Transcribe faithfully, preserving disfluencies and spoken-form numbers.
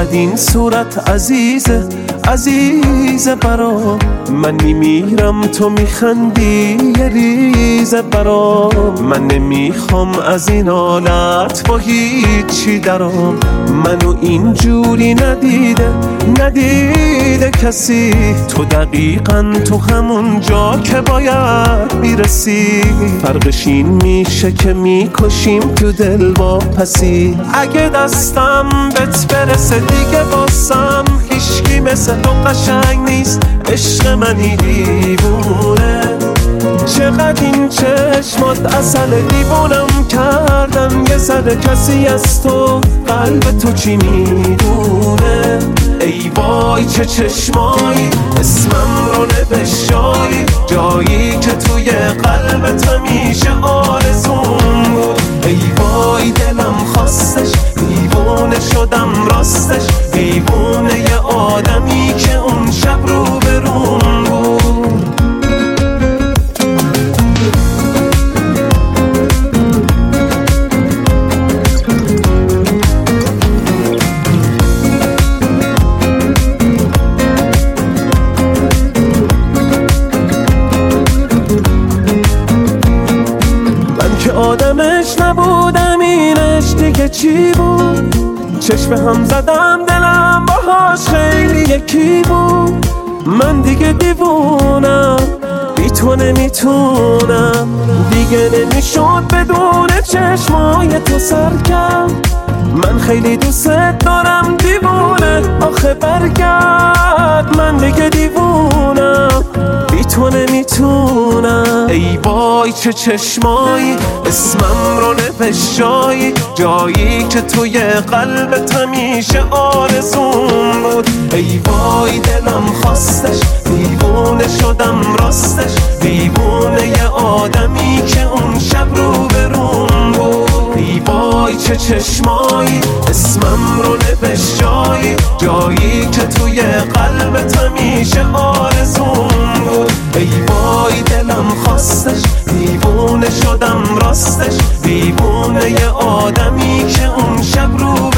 چقدر این صورت عزیزه عزیزه برام، من میمیرم تو میخندی یه ریزه برام. من نمیخوام از این حالت با هیچی درام، منو اینجوری ندیده ندیده کسی. تو دقیقاً تو همون جا که باید میرسی، فرقش این میشه که میکشیم تو دل با پسی. اگه دستم بهت برسه دیگه واسم هیچکی مثل تو قشنگ نیست، عشق منی دیوونه. چقدر این چشمات عسل، دیوونم کردن یه ذره. کسی از تو قلب تو چی میدونه؟ ای وای چه چشمایی، اسمم رو نوشتایی، جایی که توی قلبت همیشه آرزوم بود. ای وای دلم خواستش، دیوونه شدم راستش، دیوونه یه آدمی که اون شب رو بروم بود. آدمش نبودم، اینش دیگه چی بود؟ چشم هم زدم دلم باهاش خیلی یکی بود. من دیگه دیوونم، بی تو نمیتونم دیگه، نمیشد بدون چشمای تو سرکم. من خیلی دوست دارم دیوونه، آخه برگرد. من دیگه دیوونم، بی تو نمیتونم. ای وای چه چشمایی، اسمم رو نوشتایی، جایی که توی قلبت همیشه آرزوم بود. ای وای دلم خواستش، دیوونه شدم راستش، دیوونه یه آدمی که اون شب رو بروم بود. ای وای چه چشمایی، اسمم رو نوشتایی، جایی که توی قلبت همیشه آرزوم بود. ای وای دلم خواستش، دیوونه شدم راستش، دیوونه یه آدمی که اون شب رو